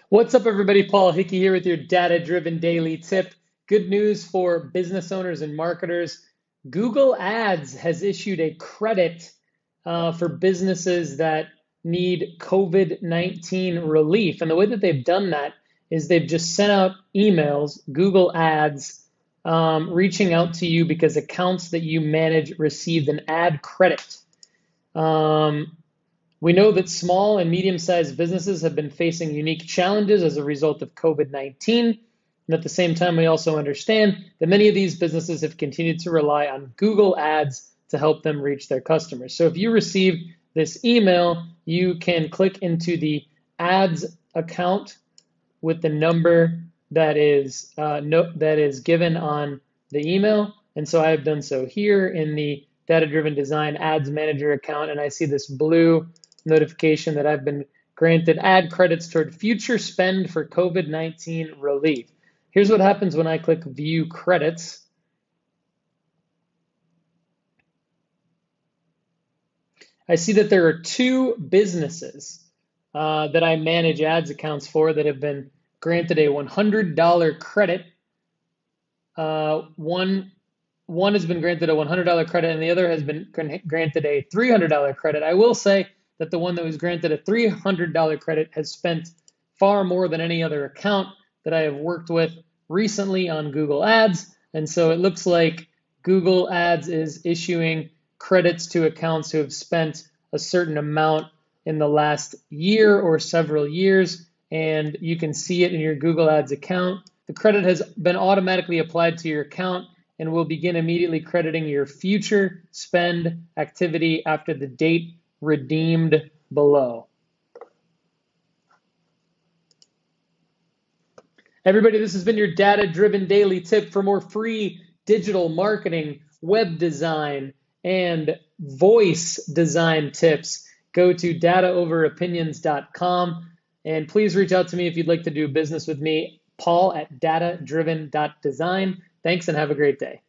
What's up, everybody? Paul Hickey here with your data-driven daily tip. Good news for business owners and marketers. Google Ads has issued a credit for businesses that need COVID-19 relief. And the way that they've done that is they've just sent out emails, Google Ads, reaching out to you because accounts that you manage received an ad credit. We know that small and medium-sized businesses have been facing unique challenges as a result of COVID-19. And at the same time, we also understand that many of these businesses have continued to rely on Google Ads to help them reach their customers. So if you received this email, you can click into the ads account with the number that is given on the email. And so I have done so here in the Data-Driven Design Ads Manager account, and I see this blue notification that I've been granted ad credits toward future spend for COVID-19 relief. Here's what happens when I click View Credits. I see that there are two businesses that I manage ads accounts for that have been granted a $100 credit. One has been granted a $100 credit and the other has been granted a $300 credit. I will say that the one that was granted a $300 credit has spent far more than any other account that I have worked with recently on Google Ads. And so it looks like Google Ads is issuing credits to accounts who have spent a certain amount in the last year or several years. And you can see it in your Google Ads account. The credit has been automatically applied to your account and will begin immediately crediting your future spend activity after the date redeemed below. Everybody, this has been your data-driven daily tip. For more free digital marketing, web design, and voice design tips, go to dataoveropinions.com. And please reach out to me if you'd like to do business with me, Paul at datadriven.design. Thanks and have a great day.